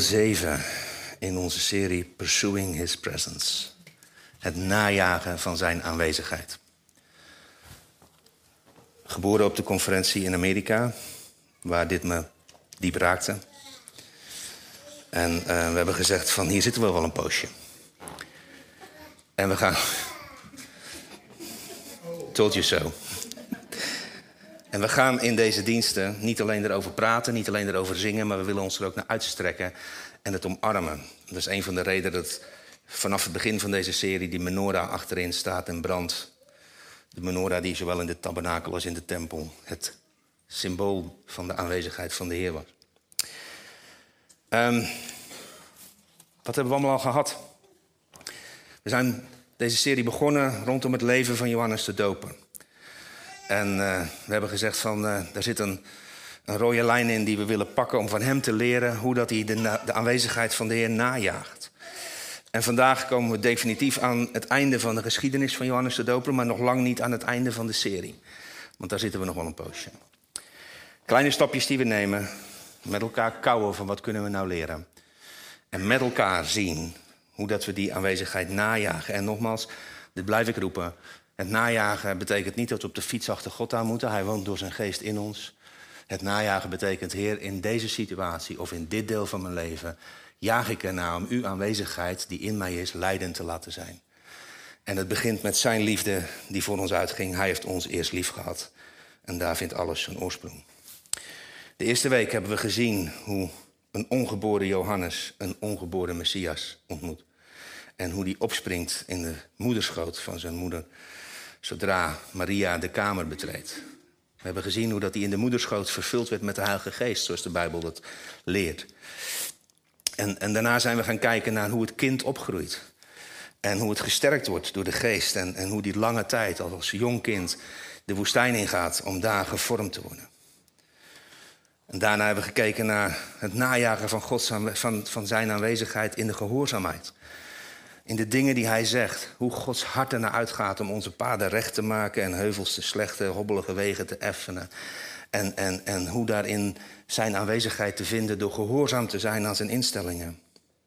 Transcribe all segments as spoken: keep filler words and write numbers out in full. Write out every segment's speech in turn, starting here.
zeven in onze serie Pursuing His Presence. Het najagen van zijn aanwezigheid. Geboren op de conferentie in Amerika, waar dit me diep raakte. En uh, we hebben gezegd van hier zitten we wel een poosje. En we gaan... Told you so. En we gaan in deze diensten niet alleen erover praten, niet alleen erover zingen, maar we willen ons er ook naar uitstrekken en het omarmen. Dat is een van de redenen dat vanaf het begin van deze serie die menorah achterin staat en brandt. De menorah die zowel in de tabernakel als in de tempel het symbool van de aanwezigheid van de Heer was. Um, wat hebben we allemaal al gehad? We zijn deze serie begonnen rondom het leven van Johannes de Doper. En uh, we hebben gezegd van, uh, daar zit een, een rode lijn in die we willen pakken om van hem te leren hoe dat hij de, na- de aanwezigheid van de Heer najaagt. En vandaag komen we definitief aan het einde van de geschiedenis van Johannes de Doper, maar nog lang niet aan het einde van de serie. Want daar zitten we nog wel een poosje. Kleine stapjes die we nemen, met elkaar kauwen van wat kunnen we nou leren. En met elkaar zien hoe dat we die aanwezigheid najagen. En nogmaals, dit blijf ik roepen. Het najagen betekent niet dat we op de fiets achter God aan moeten. Hij woont door zijn geest in ons. Het najagen betekent, Heer, in deze situatie of in dit deel van mijn leven jaag ik ernaar om uw aanwezigheid die in mij is, leidend te laten zijn. En het begint met zijn liefde die voor ons uitging. Hij heeft ons eerst lief gehad. En daar vindt alles zijn oorsprong. De eerste week hebben we gezien hoe een ongeboren Johannes een ongeboren Messias ontmoet. En hoe die opspringt in de moederschoot van zijn moeder, zodra Maria de kamer betreedt. We hebben gezien hoe dat hij in de moederschoot vervuld werd met de Heilige Geest, zoals de Bijbel dat leert. En, en daarna zijn we gaan kijken naar hoe het kind opgroeit. En hoe het gesterkt wordt door de Geest. En, en hoe die lange tijd, als jong kind, de woestijn ingaat om daar gevormd te worden. En daarna hebben we gekeken naar het najagen van, Gods, van, van zijn aanwezigheid in de gehoorzaamheid. In de dingen die hij zegt. Hoe Gods hart ernaar uitgaat om onze paden recht te maken en heuvels te slechte, hobbelige wegen te effenen. En, en, en hoe daarin zijn aanwezigheid te vinden door gehoorzaam te zijn aan zijn instellingen.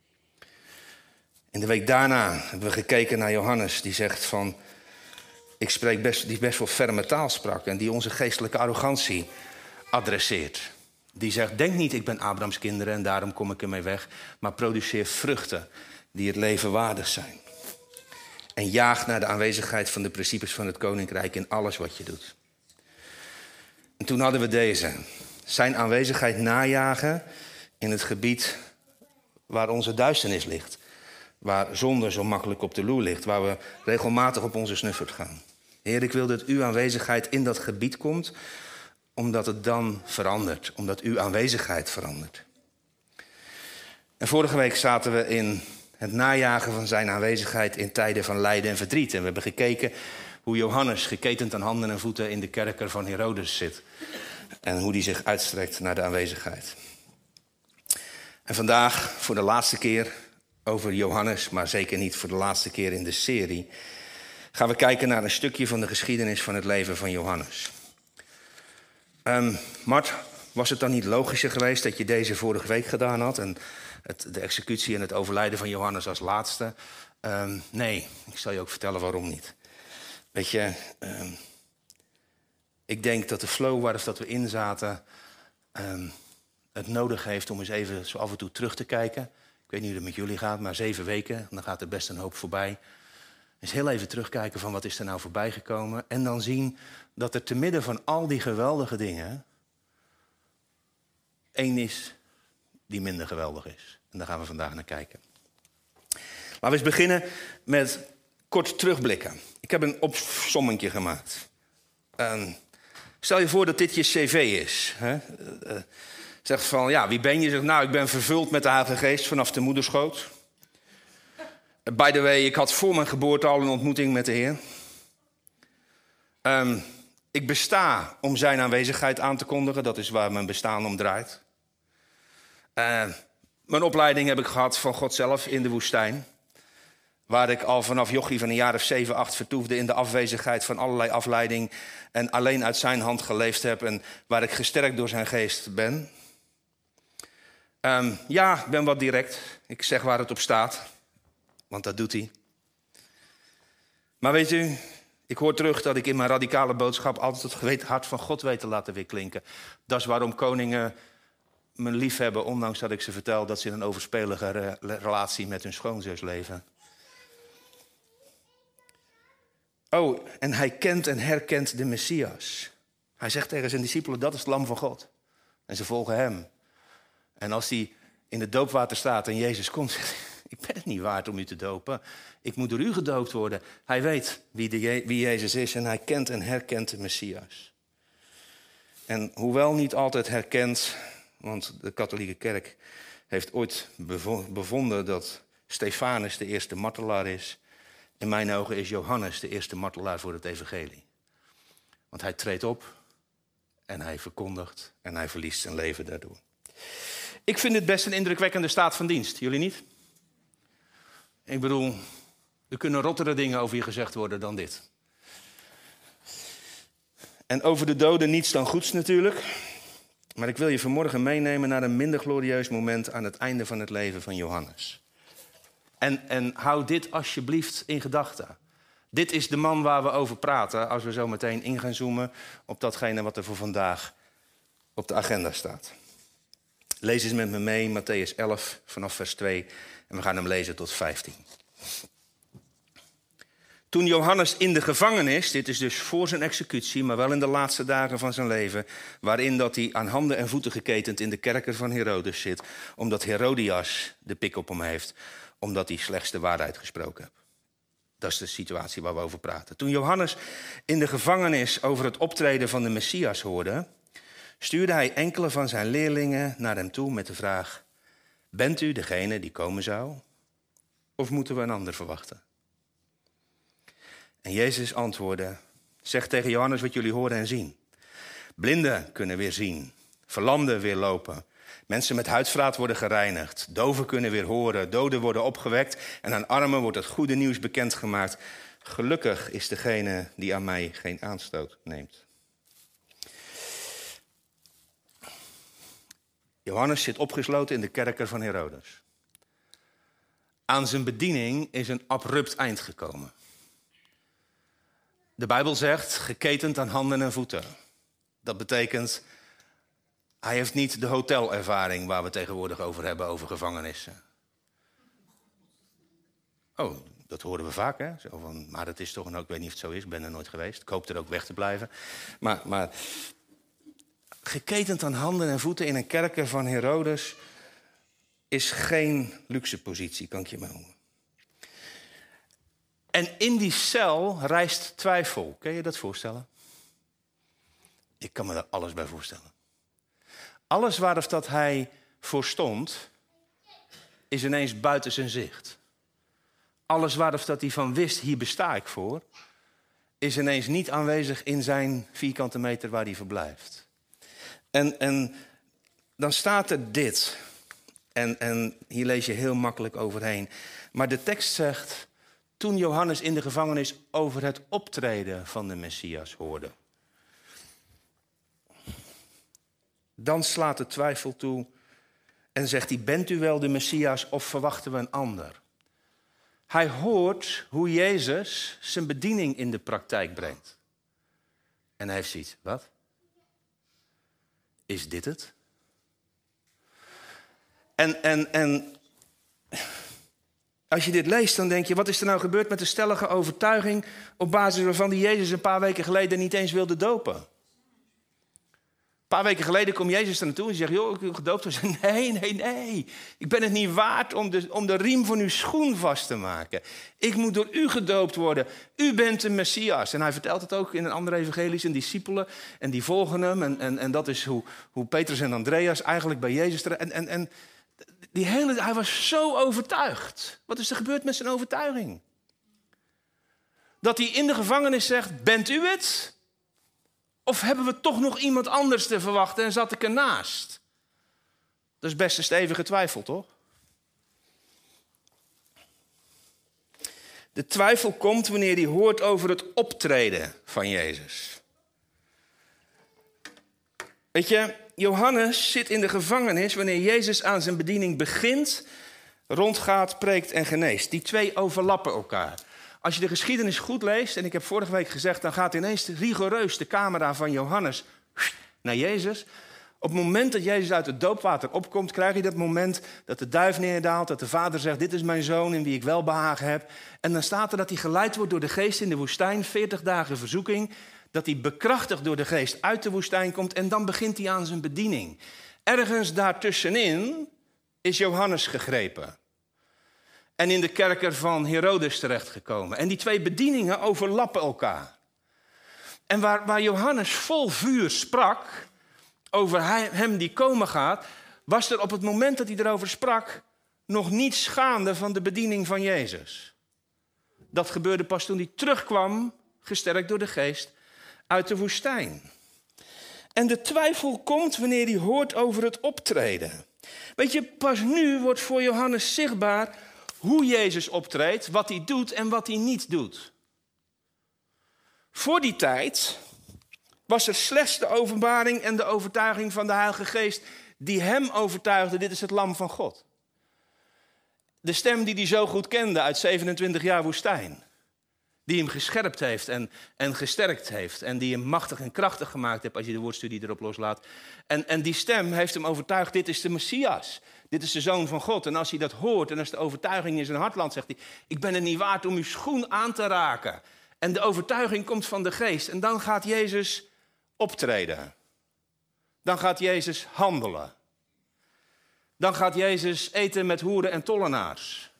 In de week daarna hebben we gekeken naar Johannes die zegt van, ik spreek best, die best wel ferme taal sprak en die onze geestelijke arrogantie adresseert. Die zegt, denk niet ik ben Abrahams kinderen en daarom kom ik ermee weg, maar produceer vruchten die het leven waardig zijn. En jaag naar de aanwezigheid van de principes van het koninkrijk in alles wat je doet. En toen hadden we deze. Zijn aanwezigheid najagen in het gebied waar onze duisternis ligt. Waar zonde zo makkelijk op de loer ligt. Waar we regelmatig op onze snuffert gaan. Heer, ik wil dat uw aanwezigheid in dat gebied komt. Omdat het dan verandert. Omdat uw aanwezigheid verandert. En vorige week zaten we in het najagen van zijn aanwezigheid in tijden van lijden en verdriet. En we hebben gekeken hoe Johannes geketend aan handen en voeten in de kerker van Herodes zit. En hoe die zich uitstrekt naar de aanwezigheid. En vandaag voor de laatste keer over Johannes, maar zeker niet voor de laatste keer in de serie, gaan we kijken naar een stukje van de geschiedenis van het leven van Johannes. Um, Mart, was het dan niet logischer geweest dat je deze vorige week gedaan had en het, de executie en het overlijden van Johannes als laatste? Um, nee, ik zal je ook vertellen waarom niet. Weet je, um, ik denk dat de flow waar dat we in zaten um, het nodig heeft om eens even zo af en toe terug te kijken. Ik weet niet hoe het met jullie gaat, maar zeven weken, dan gaat er best een hoop voorbij. Eens heel even terugkijken van wat is er nou voorbij gekomen. En dan zien dat er te midden van al die geweldige dingen één is die minder geweldig is. En daar gaan we vandaag naar kijken. Laten we eens beginnen met kort terugblikken. Ik heb een opsommingje gemaakt. Um, stel je voor dat dit je cv is. Hè? Uh, uh, zegt van, ja, wie ben je? Zegt, nou, ik ben vervuld met de Heilige Geest vanaf de moederschoot. Uh, by the way, ik had voor mijn geboorte al een ontmoeting met de Heer. Um, ik besta om zijn aanwezigheid aan te kondigen. Dat is waar mijn bestaan om draait. Uh, mijn opleiding heb ik gehad van God zelf in de woestijn. Waar ik al vanaf jochie van een jaar of zeven, acht vertoefde in de afwezigheid van allerlei afleiding. En alleen uit zijn hand geleefd heb en waar ik gesterkt door zijn geest ben. Um, ja, ik ben wat direct. Ik zeg waar het op staat. Want dat doet hij. Maar weet u, ik hoor terug dat ik in mijn radicale boodschap altijd het hart van God weet te laten weerklinken. Dat is waarom koningen me lief hebben, ondanks dat ik ze vertel dat ze in een overspelige re- relatie met hun schoonzus leven. Oh, en hij kent en herkent de Messias. Hij zegt tegen zijn discipelen, dat is het lam van God. En ze volgen hem. En als hij in het doopwater staat en Jezus komt, zegt hij, ik ben het niet waard om u te dopen. Ik moet door u gedoopt worden. Hij weet wie, de, wie Jezus is en hij kent en herkent de Messias. En hoewel niet altijd herkend, want de katholieke kerk heeft ooit bevonden dat Stefanus de eerste martelaar is. In mijn ogen is Johannes de eerste martelaar voor het evangelie. Want hij treedt op en hij verkondigt en hij verliest zijn leven daardoor. Ik vind het best een indrukwekkende staat van dienst. Jullie niet? Ik bedoel, er kunnen rottere dingen over je gezegd worden dan dit. En over de doden niets dan goeds natuurlijk. Maar ik wil je vanmorgen meenemen naar een minder glorieus moment aan het einde van het leven van Johannes. En, en hou dit alsjeblieft in gedachten. Dit is de man waar we over praten als we zo meteen in gaan zoomen op datgene wat er voor vandaag op de agenda staat. Lees eens met me mee, Mattheüs elf, vanaf vers twee. En we gaan hem lezen tot vijftien. Toen Johannes in de gevangenis, dit is dus voor zijn executie, maar wel in de laatste dagen van zijn leven, waarin dat hij aan handen en voeten geketend in de kerker van Herodes zit, omdat Herodias de pik op hem heeft, omdat hij slechts de waarheid gesproken heeft. Dat is de situatie waar we over praten. Toen Johannes in de gevangenis over het optreden van de Messias hoorde, stuurde hij enkele van zijn leerlingen naar hem toe met de vraag, bent u degene die komen zou? Of moeten we een ander verwachten? En Jezus antwoordde, zeg tegen Johannes wat jullie horen en zien. Blinden kunnen weer zien, verlamden weer lopen. Mensen met huidvraat worden gereinigd, doven kunnen weer horen, doden worden opgewekt en aan armen wordt het goede nieuws bekendgemaakt. Gelukkig is degene die aan mij geen aanstoot neemt. Johannes zit opgesloten in de kerker van Herodes. Aan zijn bediening is een abrupt eind gekomen. De Bijbel zegt, geketend aan handen en voeten. Dat betekent, hij heeft niet de hotelervaring waar we het tegenwoordig over hebben, over gevangenissen. Oh, dat horen we vaak, hè? Zo van, maar dat is toch een, ik weet niet of het zo is, ik ben er nooit geweest. Ik hoop er ook weg te blijven. Maar, maar geketend aan handen en voeten in een kerker van Herodes is geen luxe positie, kan ik je maar noemen. En in die cel rijst twijfel. Kun je dat voorstellen? Ik kan me daar alles bij voorstellen. Alles waar dat hij voor stond, is ineens buiten zijn zicht. Alles waar dat hij van wist, hier besta ik voor, is ineens niet aanwezig in zijn vierkante meter waar hij verblijft. En, en dan staat er dit. En, en hier lees je heel makkelijk overheen. Maar de tekst zegt, toen Johannes in de gevangenis over het optreden van de Messias hoorde. Dan slaat de twijfel toe en zegt hij, bent u wel de Messias of verwachten we een ander? Hij hoort hoe Jezus zijn bediening in de praktijk brengt. En hij heeft zoiets, wat? Is dit het? En, en, en als je dit leest, dan denk je, wat is er nou gebeurd met de stellige overtuiging op basis waarvan die Jezus een paar weken geleden niet eens wilde dopen? Een paar weken geleden komt Jezus er naartoe en zegt, joh, ik wil gedoopt worden. Nee, nee, nee. Ik ben het niet waard om de, om de riem van uw schoen vast te maken. Ik moet door u gedoopt worden. U bent de Messias. En hij vertelt het ook in een andere evangelie zijn discipelen. En die volgen hem. En, en, en dat is hoe, hoe Petrus en Andreas eigenlijk bij Jezus terecht. En, en, en die hele, hij was zo overtuigd. Wat is er gebeurd met zijn overtuiging? Dat hij in de gevangenis zegt, bent u het? Of hebben we toch nog iemand anders te verwachten en zat ik ernaast? Dat is best een stevige twijfel, toch? De twijfel komt wanneer hij hoort over het optreden van Jezus. Weet je, Johannes zit in de gevangenis wanneer Jezus aan zijn bediening begint, rondgaat, preekt en geneest. Die twee overlappen elkaar. Als je de geschiedenis goed leest, en ik heb vorige week gezegd, dan gaat ineens rigoureus de camera van Johannes naar Jezus. Op het moment dat Jezus uit het doopwater opkomt, krijg je dat moment dat de duif neerdaalt, dat de vader zegt, dit is mijn zoon in wie ik welbehagen heb. En dan staat er dat hij geleid wordt door de geest in de woestijn, veertig dagen verzoeking, dat hij bekrachtigd door de geest uit de woestijn komt en dan begint hij aan zijn bediening. Ergens daartussenin is Johannes gegrepen en in de kerker van Herodes terechtgekomen. En die twee bedieningen overlappen elkaar. En waar, waar Johannes vol vuur sprak over hij, hem die komen gaat, was er op het moment dat hij erover sprak nog niets gaande van de bediening van Jezus. Dat gebeurde pas toen hij terugkwam, gesterkt door de geest, uit de woestijn. En de twijfel komt wanneer hij hoort over het optreden. Weet je, pas nu wordt voor Johannes zichtbaar hoe Jezus optreedt, wat hij doet en wat hij niet doet. Voor die tijd was er slechts de openbaring en de overtuiging van de Heilige Geest die hem overtuigde, dit is het lam van God. De stem die hij zo goed kende uit zevenentwintig jaar woestijn. Die hem gescherpt heeft en, en gesterkt heeft. En die hem machtig en krachtig gemaakt heeft, als je de woordstudie erop loslaat. En, en die stem heeft hem overtuigd, dit is de Messias. Dit is de Zoon van God. En als hij dat hoort en als de overtuiging in zijn hart landt, zegt hij, ik ben het niet waard om uw schoen aan te raken. En de overtuiging komt van de geest. En dan gaat Jezus optreden. Dan gaat Jezus handelen. Dan gaat Jezus eten met hoeren en tollenaars.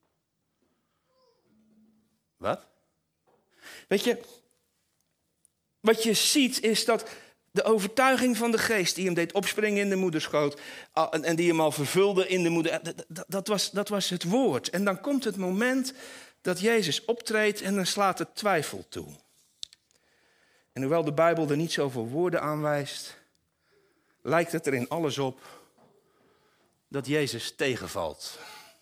Wat? Weet je, wat je ziet is dat de overtuiging van de geest die hem deed opspringen in de moederschoot en die hem al vervulde in de moeder, dat, dat, was, dat was het woord. En dan komt het moment dat Jezus optreedt en dan slaat het twijfel toe. En hoewel de Bijbel er niet zoveel woorden aanwijst, lijkt het er in alles op dat Jezus tegenvalt.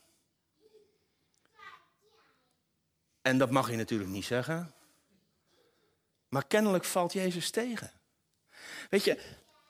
En dat mag je natuurlijk niet zeggen. Maar kennelijk valt Jezus tegen. Weet je,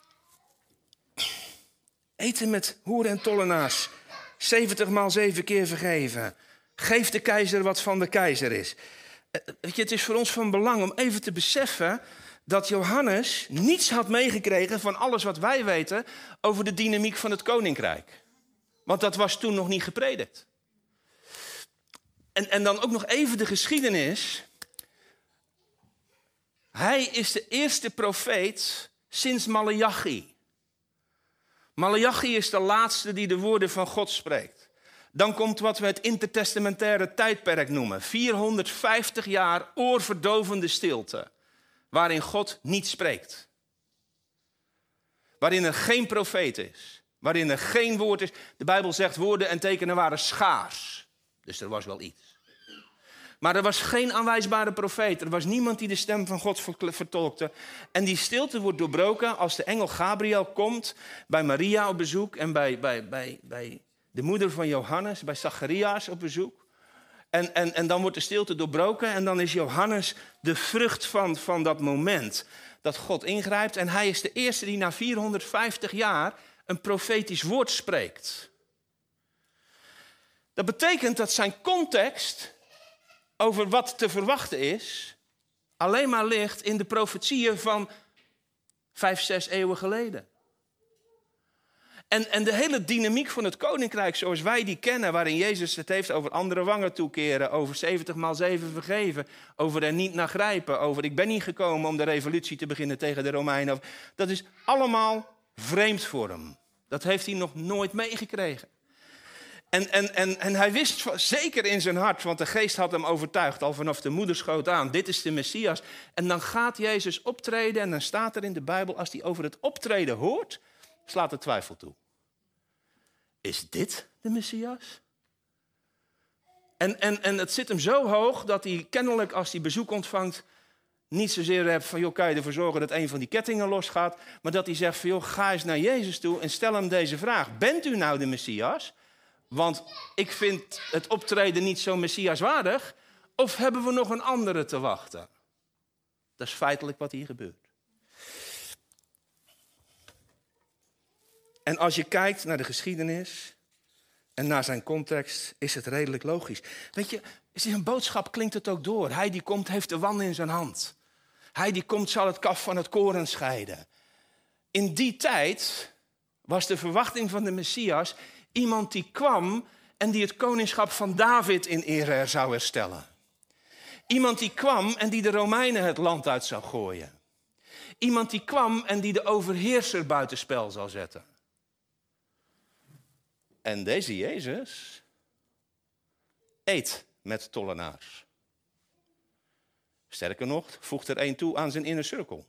eten met hoeren en tollenaars, zeventig maal zeven keer vergeven. Geef de keizer wat van de keizer is. Weet je, het is voor ons van belang om even te beseffen dat Johannes niets had meegekregen van alles wat wij weten over de dynamiek van het koninkrijk. Want dat was toen nog niet gepredikt. En, en dan ook nog even de geschiedenis. Hij is de eerste profeet sinds Maleachi. Maleachi is de laatste die de woorden van God spreekt. Dan komt wat we het intertestamentaire tijdperk noemen. vierhonderdvijftig jaar oorverdovende stilte. Waarin God niet spreekt. Waarin er geen profeet is. Waarin er geen woord is. De Bijbel zegt woorden en tekenen waren schaars. Dus er was wel iets. Maar er was geen aanwijsbare profeet. Er was niemand die de stem van God vertolkte. En die stilte wordt doorbroken als de engel Gabriel komt bij Maria op bezoek en bij, bij, bij, bij de moeder van Johannes, bij Zacharias op bezoek. En, en, en dan wordt de stilte doorbroken en dan is Johannes de vrucht van, van dat moment dat God ingrijpt. En hij is de eerste die na vierhonderdvijftig jaar een profetisch woord spreekt. Dat betekent dat zijn context over wat te verwachten is, alleen maar ligt in de profetieën van vijf, zes eeuwen geleden. En, en de hele dynamiek van het koninkrijk zoals wij die kennen, waarin Jezus het heeft over andere wangen toekeren, over zeventig maal zeven vergeven, over er niet naar grijpen, over ik ben niet gekomen om de revolutie te beginnen tegen de Romeinen. Dat is allemaal vreemd voor hem. Dat heeft hij nog nooit meegekregen. En, en, en, en hij wist zeker in zijn hart, want de geest had hem overtuigd al vanaf de moederschoot aan. Dit is de Messias. En dan gaat Jezus optreden en dan staat er in de Bijbel, als hij over het optreden hoort, slaat de twijfel toe. Is dit de Messias? En, en, en het zit hem zo hoog dat hij kennelijk als hij bezoek ontvangt niet zozeer hebt van, joh, kan je ervoor zorgen dat een van die kettingen losgaat, maar dat hij zegt van, joh, ga eens naar Jezus toe en stel hem deze vraag. Bent u nou de Messias? Want ik vind het optreden niet zo Messiaswaardig. Of hebben we nog een andere te wachten? Dat is feitelijk wat hier gebeurt. En als je kijkt naar de geschiedenis en naar zijn context, is het redelijk logisch. Weet je, is een boodschap klinkt het ook door. Hij die komt heeft de wan in zijn hand. Hij die komt zal het kaf van het koren scheiden. In die tijd was de verwachting van de Messias iemand die kwam en die het koningschap van David in ere zou herstellen. Iemand die kwam en die de Romeinen het land uit zou gooien. Iemand die kwam en die de overheerser buitenspel zou zetten. En deze Jezus eet met tollenaars. Sterker nog, voegt er één toe aan zijn inner cirkel.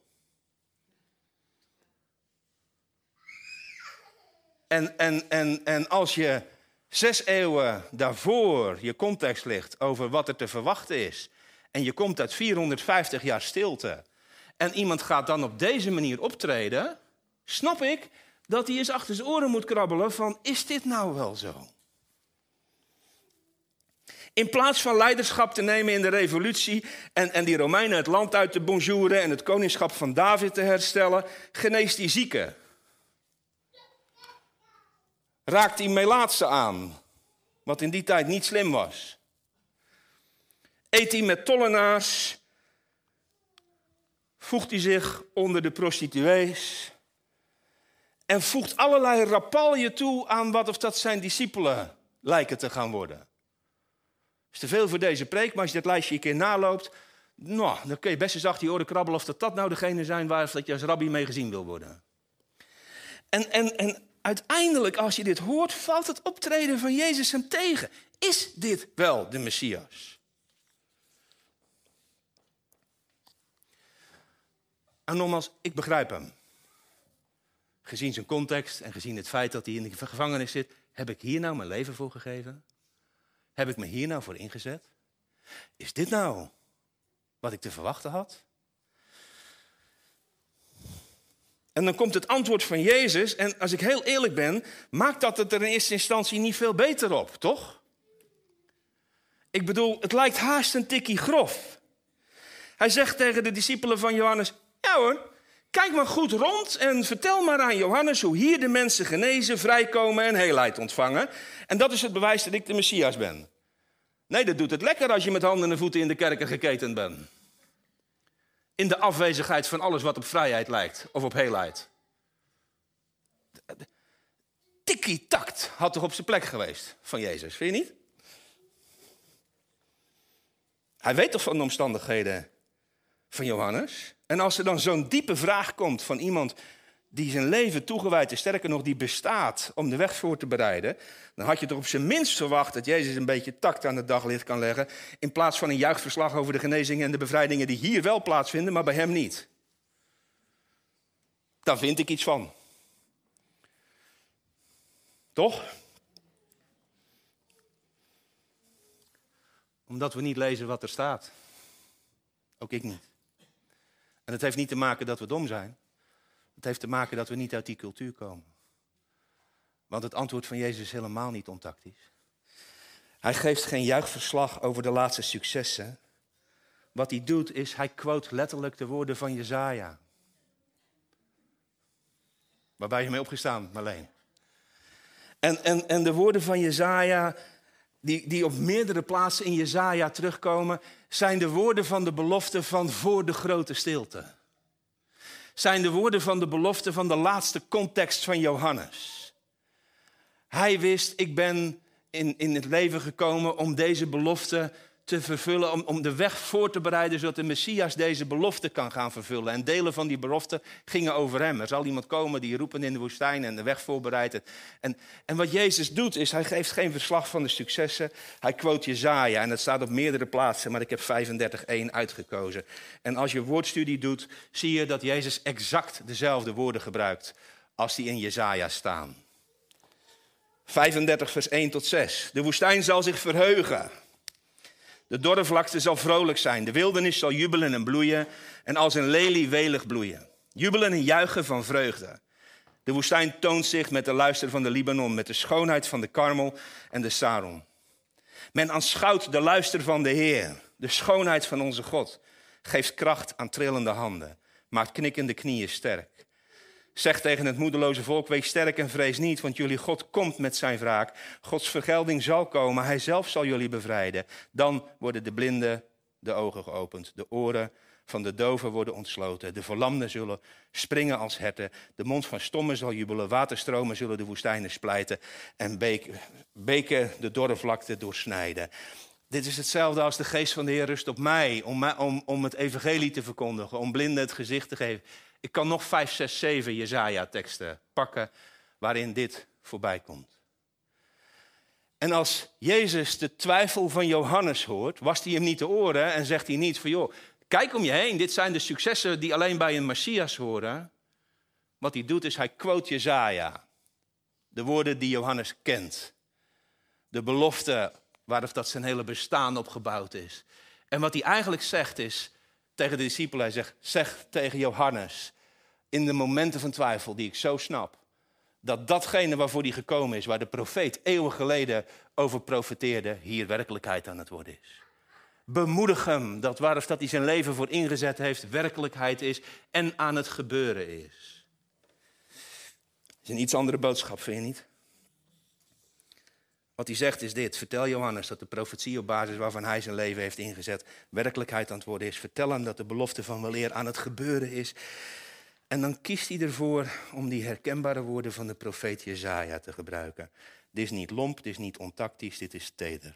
En, en, en, en als je zes eeuwen daarvoor je context ligt over wat er te verwachten is, en je komt uit vierhonderdvijftig jaar stilte, en iemand gaat dan op deze manier optreden, snap ik dat hij eens achter zijn oren moet krabbelen van, is dit nou wel zo? In plaats van leiderschap te nemen in de revolutie en, en die Romeinen het land uit te bonjouren en het koningschap van David te herstellen, geneest hij zieken. Raakt hij melaatsen aan, wat in die tijd niet slim was. Eet hij met tollenaars, voegt hij zich onder de prostituees en voegt allerlei rapalje toe aan wat of dat zijn discipelen lijken te gaan worden. Is te veel voor deze preek, maar als je dit lijstje een keer naloopt, nou, dan kun je best eens achter je oren krabbelen of dat, dat nou degene zijn waar dat je als rabbi mee gezien wil worden. En, en, en uiteindelijk, als je dit hoort, valt het optreden van Jezus hem tegen. Is dit wel de Messias? En nogmaals, ik begrijp hem. Gezien zijn context en gezien het feit dat hij in de gevangenis zit, heb ik hier nou mijn leven voor gegeven? Heb ik me hier nou voor ingezet? Is dit nou wat ik te verwachten had? En dan komt het antwoord van Jezus, en als ik heel eerlijk ben, maakt dat het er in eerste instantie niet veel beter op, toch? Ik bedoel, het lijkt haast een tikkie grof. Hij zegt tegen de discipelen van Johannes, ja hoor, kijk maar goed rond en vertel maar aan Johannes hoe hier de mensen genezen, vrijkomen en heelheid ontvangen. En dat is het bewijs dat ik de Messias ben. Nee, dat doet het lekker als je met handen en voeten in de kerken geketend bent. In de afwezigheid van alles wat op vrijheid lijkt of op heelheid. Tikkie takt had toch op zijn plek geweest van Jezus, vind je niet? Hij weet toch van de omstandigheden van Johannes? En als er dan zo'n diepe vraag komt van iemand die zijn leven toegewijd is, sterker nog, die bestaat om de weg voor te bereiden, dan had je toch op zijn minst verwacht dat Jezus een beetje tact aan het daglicht kan leggen, in plaats van een juichverslag over de genezingen en de bevrijdingen die hier wel plaatsvinden, maar bij hem niet. Daar vind ik iets van. Toch? Omdat we niet lezen wat er staat. Ook ik niet. En het heeft niet te maken dat we dom zijn. Het heeft te maken dat we niet uit die cultuur komen. Want het antwoord van Jezus is helemaal niet ontactisch. Hij geeft geen juichverslag over de laatste successen. Wat hij doet is, hij quote letterlijk de woorden van Jesaja. Waar ben je mee opgestaan, Marleen? En, en, en de woorden van Jesaja, die, die op meerdere plaatsen in Jesaja terugkomen, zijn de woorden van de belofte van voor de grote stilte. Zijn de woorden van de belofte van de laatste context van Johannes. Hij wist, ik ben in, in het leven gekomen om deze belofte te vervullen, om, om de weg voor te bereiden, zodat de Messias deze belofte kan gaan vervullen. En delen van die belofte gingen over hem. Er zal iemand komen die roepen in de woestijn en de weg voorbereidt. En, en wat Jezus doet is, hij geeft geen verslag van de successen. Hij quote Jesaja en dat staat op meerdere plaatsen, maar ik heb vijfendertig één uitgekozen. En als je woordstudie doet, zie je dat Jezus exact dezelfde woorden gebruikt als die in Jesaja staan. vijfendertig vers één tot zes. De woestijn zal zich verheugen. De dorre vlakte zal vrolijk zijn. De wildernis zal jubelen en bloeien en als een lelie welig bloeien. Jubelen en juichen van vreugde. De woestijn toont zich met de luister van de Libanon, met de schoonheid van de Karmel en de Saron. Men aanschouwt de luister van de Heer, de schoonheid van onze God. Geeft kracht aan trillende handen, maakt knikkende knieën sterk. Zeg tegen het moedeloze volk, wees sterk en vrees niet, want jullie God komt met zijn wraak. Gods vergelding zal komen, hij zelf zal jullie bevrijden. Dan worden de blinden de ogen geopend, de oren van de doven worden ontsloten. De verlamden zullen springen als herten, de mond van stommen zal jubelen, waterstromen zullen de woestijnen splijten en beken, beken de dorre vlakte doorsnijden. Dit is hetzelfde als de geest van de Heer rust op mij, om, mij, om, om het evangelie te verkondigen, om blinden het gezicht te geven. Ik kan nog vijf, zes, zeven Jesaja-teksten pakken waarin dit voorbij komt. En als Jezus de twijfel van Johannes hoort, wast hij hem niet de oren en zegt hij niet van joh, kijk om je heen, dit zijn de successen die alleen bij een Messias horen. Wat hij doet is, hij quote Jesaja, de woorden die Johannes kent. De belofte waarop dat zijn hele bestaan op gebouwd is. En wat hij eigenlijk zegt is, tegen de discipelen, hij zegt, zeg tegen Johannes, in de momenten van twijfel die ik zo snap, dat datgene waarvoor hij gekomen is, waar de profeet eeuwen geleden over profeteerde, hier werkelijkheid aan het worden is. Bemoedig hem dat waar dat hij zijn leven voor ingezet heeft, werkelijkheid is en aan het gebeuren is. Dat is een iets andere boodschap, vind je niet? Wat hij zegt is dit, vertel Johannes dat de profetie op basis waarvan hij zijn leven heeft ingezet werkelijkheid aan het worden is. Vertel hem dat de belofte van weleer aan het gebeuren is. En dan kiest hij ervoor om die herkenbare woorden van de profeet Jesaja te gebruiken. Dit is niet lomp, dit is niet ontactisch, dit is teder.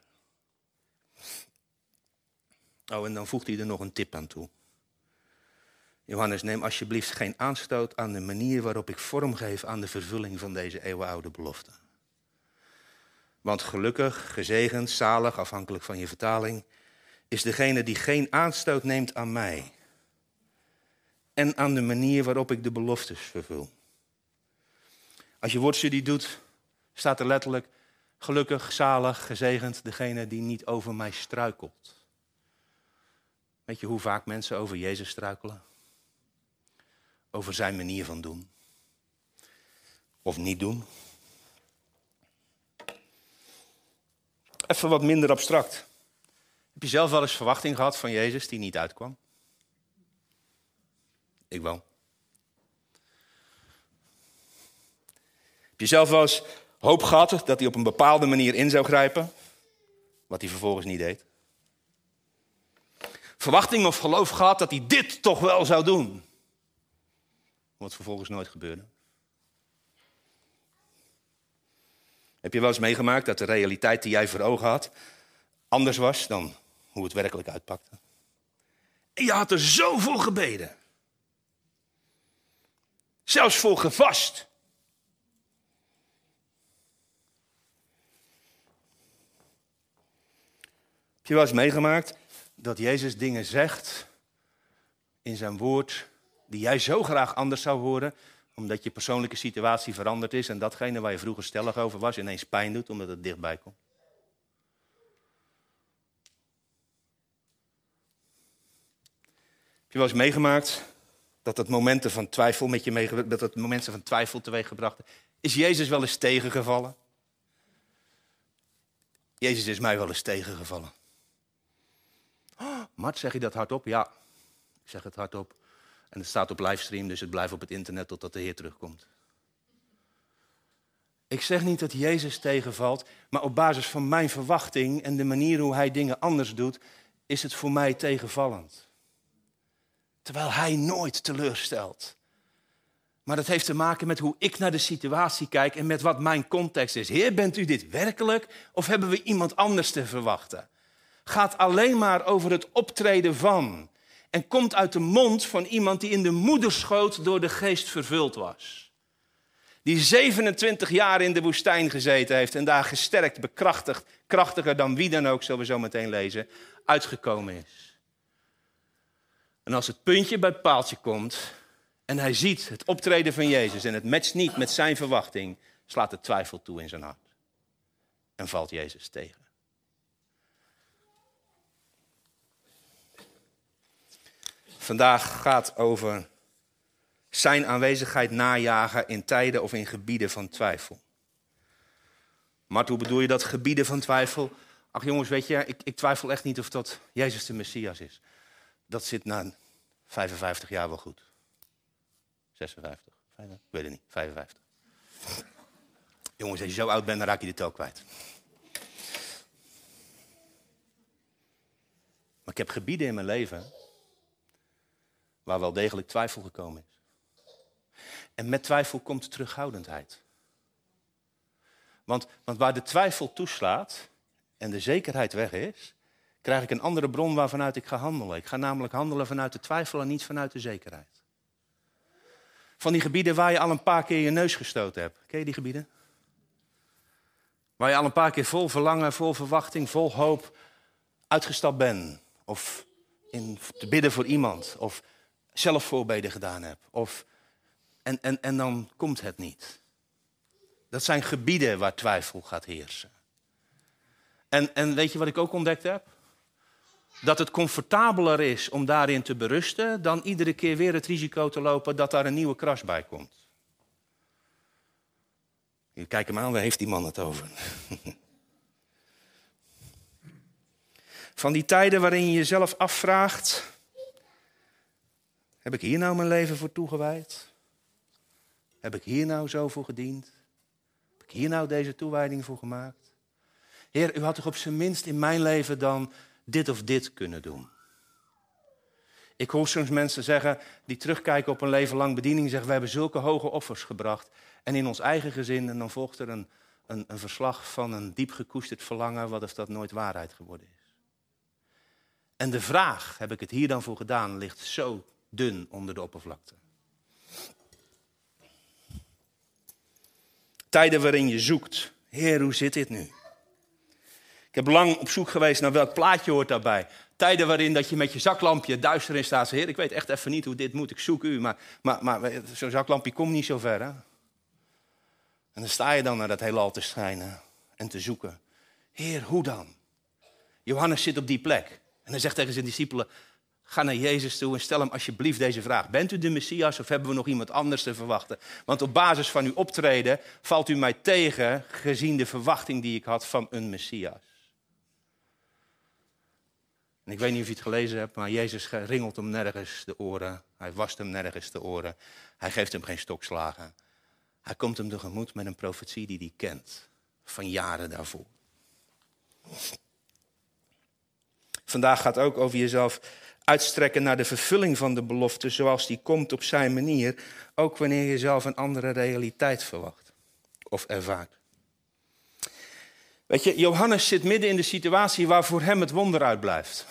Oh, en dan voegt hij er nog een tip aan toe. Johannes, neem alsjeblieft geen aanstoot aan de manier waarop ik vormgeef aan de vervulling van deze eeuwenoude belofte. Want gelukkig, gezegend, zalig, afhankelijk van je vertaling, is degene die geen aanstoot neemt aan mij. En aan de manier waarop ik de beloftes vervul. Als je woordstudie doet, staat er letterlijk, gelukkig, zalig, gezegend, degene die niet over mij struikelt. Weet je hoe vaak mensen over Jezus struikelen? Over zijn manier van doen. Of niet doen. Even wat minder abstract. Heb je zelf wel eens verwachting gehad van Jezus die niet uitkwam? Ik wel. Heb je zelf wel eens hoop gehad dat hij op een bepaalde manier in zou grijpen? Wat hij vervolgens niet deed. Verwachting of geloof gehad dat hij dit toch wel zou doen? Wat vervolgens nooit gebeurde. Heb je wel eens meegemaakt dat de realiteit die jij voor ogen had anders was dan hoe het werkelijk uitpakte? En je had er zo voor gebeden. Zelfs voor gevast. Heb je wel eens meegemaakt dat Jezus dingen zegt in zijn woord die jij zo graag anders zou horen, omdat je persoonlijke situatie veranderd is en datgene waar je vroeger stellig over was ineens pijn doet omdat het dichtbij komt? Heb je wel eens meegemaakt dat het momenten van twijfel met je mee, dat het momenten van twijfel teweeggebracht is Jezus wel eens tegengevallen? Jezus is mij wel eens tegengevallen. Oh, Mart, zeg je dat hardop? Ja, ik zeg het hardop. En het staat op livestream, dus het blijft op het internet totdat de Heer terugkomt. Ik zeg niet dat Jezus tegenvalt, maar op basis van mijn verwachting en de manier hoe hij dingen anders doet, is het voor mij tegenvallend. Terwijl hij nooit teleurstelt. Maar dat heeft te maken met hoe ik naar de situatie kijk en met wat mijn context is. Heer, bent u dit werkelijk of hebben we iemand anders te verwachten? Gaat alleen maar over het optreden van. En komt uit de mond van iemand die in de moederschoot door de geest vervuld was. Die zevenentwintig jaar in de woestijn gezeten heeft en daar gesterkt, bekrachtigd, krachtiger dan wie dan ook, zullen we zo meteen lezen, uitgekomen is. En als het puntje bij het paaltje komt en hij ziet het optreden van Jezus en het matcht niet met zijn verwachting, slaat de twijfel toe in zijn hart. En valt Jezus tegen. Vandaag gaat over zijn aanwezigheid najagen in tijden of in gebieden van twijfel. Maar hoe bedoel je dat, gebieden van twijfel? Ach jongens, weet je, ik, ik twijfel echt niet of dat Jezus de Messias is. Dat zit na vijfenvijftig jaar wel goed. zesenvijftig, Ik weet het niet, vijfenvijftig. Jongens, als je zo oud bent, dan raak je de tel kwijt. Maar ik heb gebieden in mijn leven waar wel degelijk twijfel gekomen is. En met twijfel komt terughoudendheid. Want, want waar de twijfel toeslaat en de zekerheid weg is, krijg ik een andere bron waarvanuit ik ga handelen. Ik ga namelijk handelen vanuit de twijfel en niet vanuit de zekerheid. Van die gebieden waar je al een paar keer je neus gestoten hebt. Ken je die gebieden? Waar je al een paar keer vol verlangen, vol verwachting, vol hoop uitgestapt bent. Of in te bidden voor iemand. Of zelf voorbeden gedaan hebt. Of, en, en, en dan komt het niet. Dat zijn gebieden waar twijfel gaat heersen. En, en weet je wat ik ook ontdekt heb? Dat het comfortabeler is om daarin te berusten dan iedere keer weer het risico te lopen dat daar een nieuwe crash bij komt. Je kijkt hem aan, waar heeft die man het over? Van die tijden waarin je jezelf afvraagt, heb ik hier nou mijn leven voor toegewijd? Heb ik hier nou zo voor gediend? Heb ik hier nou deze toewijding voor gemaakt? Heer, u had toch op zijn minst in mijn leven dan dit of dit kunnen doen. Ik hoor soms mensen zeggen, die terugkijken op een leven lang bediening, zeggen, we hebben zulke hoge offers gebracht. En in ons eigen gezin, en dan volgt er een, een, een verslag van een diep gekoesterd verlangen, wat of dat nooit waarheid geworden is. En de vraag, heb ik het hier dan voor gedaan, ligt zo dun onder de oppervlakte. Tijden waarin je zoekt, Heer, hoe zit dit nu? Ik heb lang op zoek geweest naar welk plaatje hoort daarbij. Tijden waarin dat je met je zaklampje duister staat. Heer, ik weet echt even niet hoe dit moet. Ik zoek u. Maar, maar, maar zo'n zaklampje komt niet zo ver. Hè? En dan sta je dan naar dat heelal te schijnen en te zoeken. Heer, hoe dan? Johannes zit op die plek. En hij zegt tegen zijn discipelen, ga naar Jezus toe en stel hem alsjeblieft deze vraag. Bent u de Messias of hebben we nog iemand anders te verwachten? Want op basis van uw optreden valt u mij tegen, gezien de verwachting die ik had van een Messias. En ik weet niet of je het gelezen hebt, maar Jezus ringelt hem nergens de oren. Hij wast hem nergens de oren. Hij geeft hem geen stokslagen. Hij komt hem tegemoet met een profetie die hij kent. Van jaren daarvoor. Vandaag gaat ook over jezelf uitstrekken naar de vervulling van de belofte zoals die komt op zijn manier. Ook wanneer je zelf een andere realiteit verwacht of ervaart. Weet je, Johannes zit midden in de situatie waar voor hem het wonder uitblijft.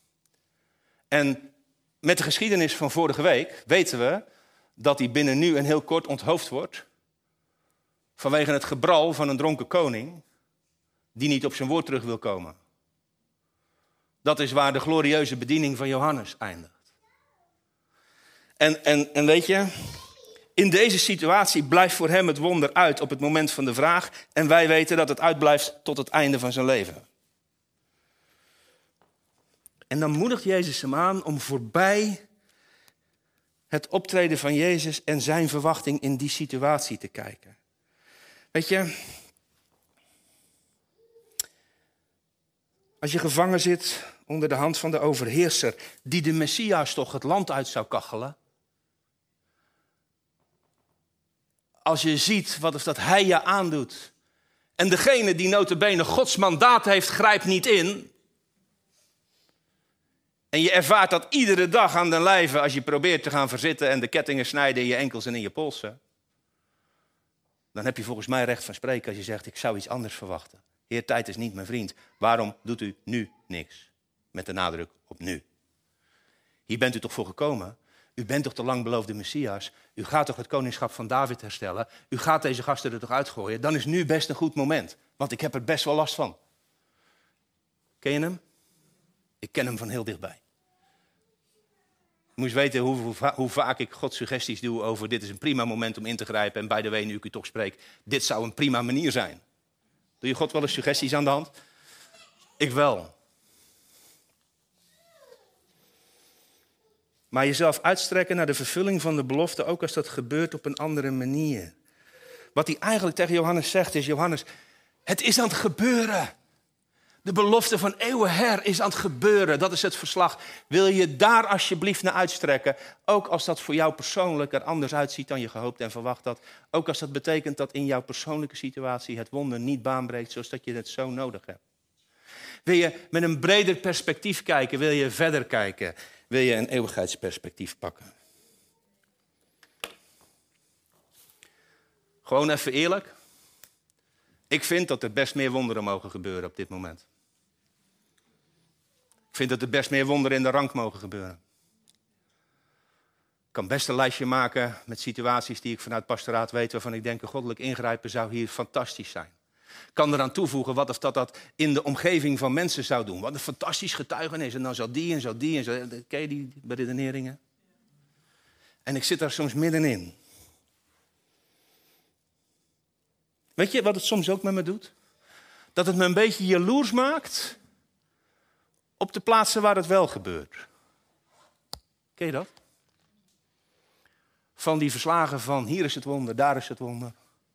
En met de geschiedenis van vorige week weten we dat hij binnen nu en heel kort onthoofd wordt. Vanwege het gebral van een dronken koning die niet op zijn woord terug wil komen. Dat is waar de glorieuze bediening van Johannes eindigt. En, en, en weet je, in deze situatie blijft voor hem het wonder uit op het moment van de vraag. En wij weten dat het uitblijft tot het einde van zijn leven. En dan moedigt Jezus hem aan om voorbij het optreden van Jezus en zijn verwachting in die situatie te kijken. Weet je, als je gevangen zit onder de hand van de overheerser, die de Messias toch het land uit zou kachelen. Als je ziet wat is dat hij je aandoet. En degene die nota bene Gods mandaat heeft, grijpt niet in. En je ervaart dat iedere dag aan den lijve als je probeert te gaan verzitten en de kettingen snijden in je enkels en in je polsen. Dan heb je volgens mij recht van spreken als je zegt, ik zou iets anders verwachten. Heer, tijd is niet mijn vriend. Waarom doet u nu niks? Met de nadruk op nu. Hier bent u toch voor gekomen? U bent toch de lang beloofde Messias? U gaat toch het koningschap van David herstellen? U gaat deze gasten er toch uitgooien? Dan is nu best een goed moment. Want ik heb er best wel last van. Ken je hem? Ik ken hem van heel dichtbij. Je moet eens weten hoe, hoe, hoe vaak ik God suggesties doe over dit is een prima moment om in te grijpen. En by the way, nu ik u toch spreek, dit zou een prima manier zijn. Doe je God wel eens suggesties aan de hand? Ik wel. Maar jezelf uitstrekken naar de vervulling van de belofte, ook als dat gebeurt op een andere manier. Wat hij eigenlijk tegen Johannes zegt is, Johannes, het is aan het gebeuren. De belofte van eeuwenher is aan het gebeuren. Dat is het verslag. Wil je daar alsjeblieft naar uitstrekken? Ook als dat voor jou persoonlijk er anders uitziet dan je gehoopt en verwacht had. Ook als dat betekent dat in jouw persoonlijke situatie het wonder niet baanbreekt zoals dat je het zo nodig hebt. Wil je met een breder perspectief kijken? Wil je verder kijken? Wil je een eeuwigheidsperspectief pakken? Gewoon even eerlijk. Ik vind dat er best meer wonderen mogen gebeuren op dit moment. Ik vind dat er best meer wonderen in de rank mogen gebeuren. Ik kan best een lijstje maken met situaties die ik vanuit pastoraat weet, waarvan ik denk, een goddelijk ingrijpen zou hier fantastisch zijn. Ik kan eraan toevoegen wat of dat, dat in de omgeving van mensen zou doen. Wat een fantastisch getuigenis. En dan zo die en zo die en zo. Ken je die beredeneringen? En ik zit daar soms middenin. Weet je wat het soms ook met me doet? Dat het me een beetje jaloers maakt op de plaatsen waar het wel gebeurt. Ken je dat? Van die verslagen van hier is het wonder, daar is het wonder.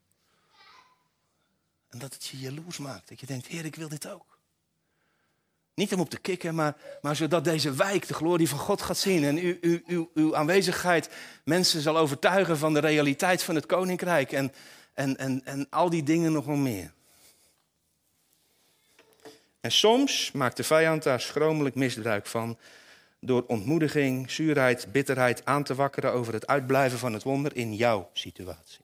En dat het je jaloers maakt. Dat je denkt, Heer, ik wil dit ook. Niet om op te kikken, maar, maar zodat deze wijk de glorie van God gaat zien. En uw, uw, uw, uw aanwezigheid mensen zal overtuigen van de realiteit van het koninkrijk. En, en, en, en al die dingen nog wel meer. En soms maakt de vijand daar schromelijk misbruik van. Door ontmoediging, zuurheid, bitterheid aan te wakkeren over het uitblijven van het wonder in jouw situatie.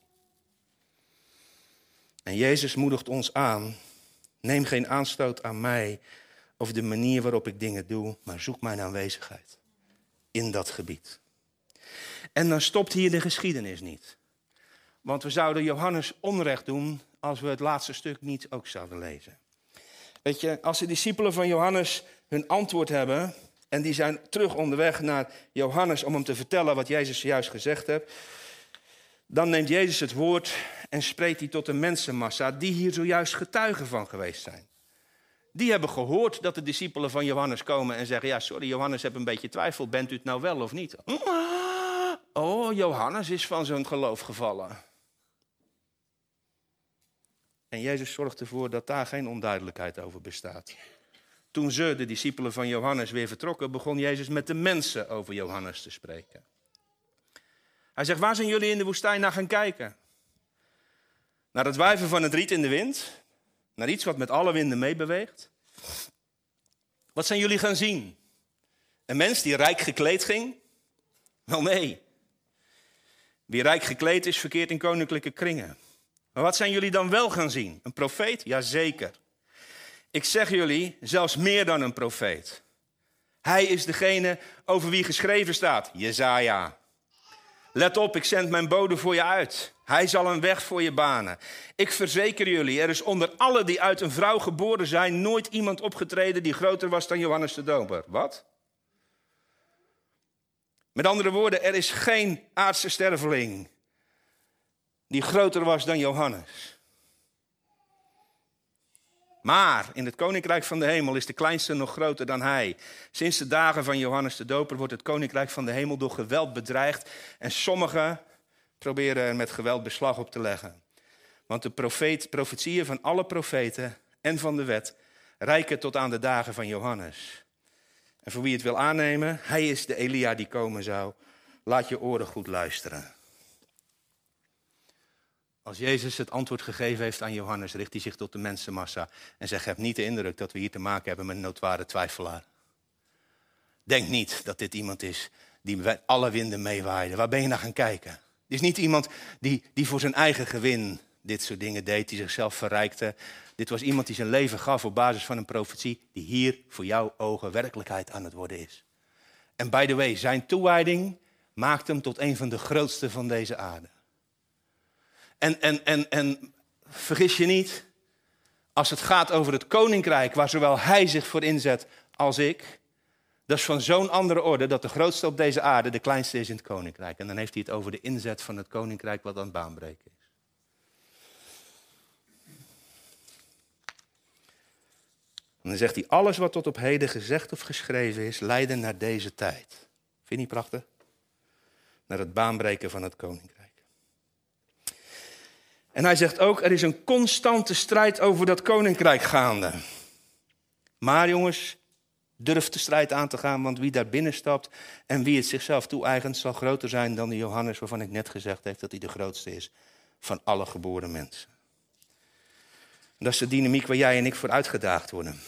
En Jezus moedigt ons aan. Neem geen aanstoot aan mij of de manier waarop ik dingen doe, maar zoek mijn aanwezigheid in dat gebied. En dan stopt hier de geschiedenis niet. Want we zouden Johannes onrecht doen als we het laatste stuk niet ook zouden lezen. Weet je, als de discipelen van Johannes hun antwoord hebben en die zijn terug onderweg naar Johannes om hem te vertellen wat Jezus juist gezegd heeft, dan neemt Jezus het woord en spreekt hij tot een mensenmassa die hier zojuist getuigen van geweest zijn. Die hebben gehoord dat de discipelen van Johannes komen en zeggen, ja sorry, Johannes heeft een beetje twijfel, bent u het nou wel of niet? Oh, Johannes is van zijn geloof gevallen. En Jezus zorgt ervoor dat daar geen onduidelijkheid over bestaat. Toen ze, de discipelen van Johannes, weer vertrokken, begon Jezus met de mensen over Johannes te spreken. Hij zegt, waar zijn jullie in de woestijn naar gaan kijken? Naar het wuiven van het riet in de wind? Naar iets wat met alle winden meebeweegt? Wat zijn jullie gaan zien? Een mens die rijk gekleed ging? Wel nee. Wie rijk gekleed is, verkeert in koninklijke kringen. Maar wat zijn jullie dan wel gaan zien? Een profeet? Jazeker. Ik zeg jullie, zelfs meer dan een profeet. Hij is degene over wie geschreven staat, Jesaja. Let op, ik zend mijn bode voor je uit. Hij zal een weg voor je banen. Ik verzeker jullie, er is onder alle die uit een vrouw geboren zijn nooit iemand opgetreden die groter was dan Johannes de Doper. Wat? Met andere woorden, er is geen aardse sterveling die groter was dan Johannes. Maar in het koninkrijk van de hemel is de kleinste nog groter dan hij. Sinds de dagen van Johannes de Doper wordt het koninkrijk van de hemel door geweld bedreigd. En sommigen proberen er met geweld beslag op te leggen. Want de profeet, profetieën van alle profeten en van de wet reiken tot aan de dagen van Johannes. En voor wie het wil aannemen, hij is de Elia die komen zou. Laat je oren goed luisteren. Als Jezus het antwoord gegeven heeft aan Johannes, richt hij zich tot de mensenmassa en zegt, heb niet de indruk dat we hier te maken hebben met een notoire twijfelaar. Denk niet dat dit iemand is die met alle winden meewaaide. Waar ben je naar gaan kijken? Dit is niet iemand die, die voor zijn eigen gewin dit soort dingen deed, die zichzelf verrijkte. Dit was iemand die zijn leven gaf op basis van een profetie die hier voor jouw ogen werkelijkheid aan het worden is. En by the way, zijn toewijding maakt hem tot een van de grootste van deze aarde. En, en, en, en vergis je niet, als het gaat over het koninkrijk waar zowel hij zich voor inzet als ik, dat is van zo'n andere orde dat de grootste op deze aarde de kleinste is in het koninkrijk. En dan heeft hij het over de inzet van het koninkrijk wat aan het baanbreken is. En dan zegt hij, alles wat tot op heden gezegd of geschreven is, leidde naar deze tijd. Vind je niet prachtig? Naar het baanbreken van het koninkrijk. En hij zegt ook, er is een constante strijd over dat koninkrijk gaande. Maar jongens, durf de strijd aan te gaan, want wie daar binnen stapt en wie het zichzelf toe-eigent, zal groter zijn dan de Johannes waarvan ik net gezegd heb dat hij de grootste is van alle geboren mensen. En dat is de dynamiek waar jij en ik voor uitgedaagd worden.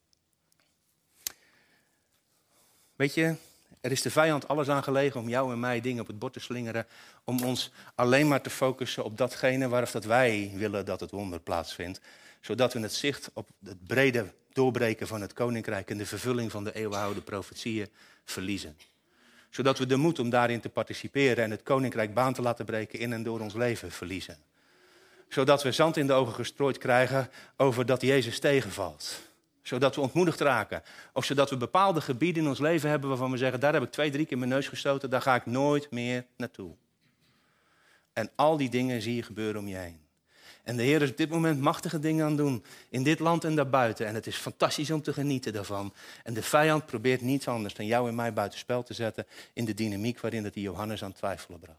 Weet je, er is de vijand alles aan gelegen om jou en mij dingen op het bord te slingeren, om ons alleen maar te focussen op datgene waarop dat wij willen dat het wonder plaatsvindt, zodat we het zicht op het brede doorbreken van het koninkrijk en de vervulling van de eeuwenoude profetieën verliezen. Zodat we de moed om daarin te participeren en het koninkrijk baan te laten breken in en door ons leven verliezen. Zodat we zand in de ogen gestrooid krijgen over dat Jezus tegenvalt. Zodat we ontmoedigd raken. Of zodat we bepaalde gebieden in ons leven hebben waarvan we zeggen, daar heb ik twee, drie keer mijn neus gestoten, daar ga ik nooit meer naartoe. En al die dingen zie je gebeuren om je heen. En de Heer is op dit moment machtige dingen aan het doen. In dit land en daarbuiten. En het is fantastisch om te genieten daarvan. En de vijand probeert niets anders dan jou en mij buitenspel te zetten in de dynamiek waarin het die Johannes aan het twijfelen bracht.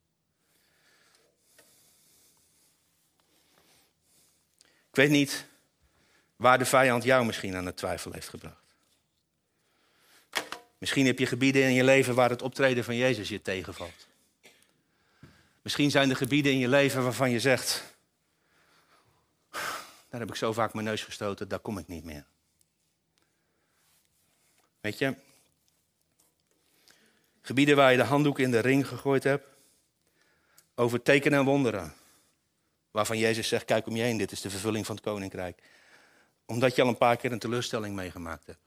Ik weet niet waar de vijand jou misschien aan het twijfelen heeft gebracht. Misschien heb je gebieden in je leven waar het optreden van Jezus je tegenvalt. Misschien zijn er gebieden in je leven waarvan je zegt, daar heb ik zo vaak mijn neus gestoten, daar kom ik niet meer. Weet je, gebieden waar je de handdoek in de ring gegooid hebt, over tekenen en wonderen, waarvan Jezus zegt, kijk om je heen, dit is de vervulling van het koninkrijk. Omdat je al een paar keer een teleurstelling meegemaakt hebt.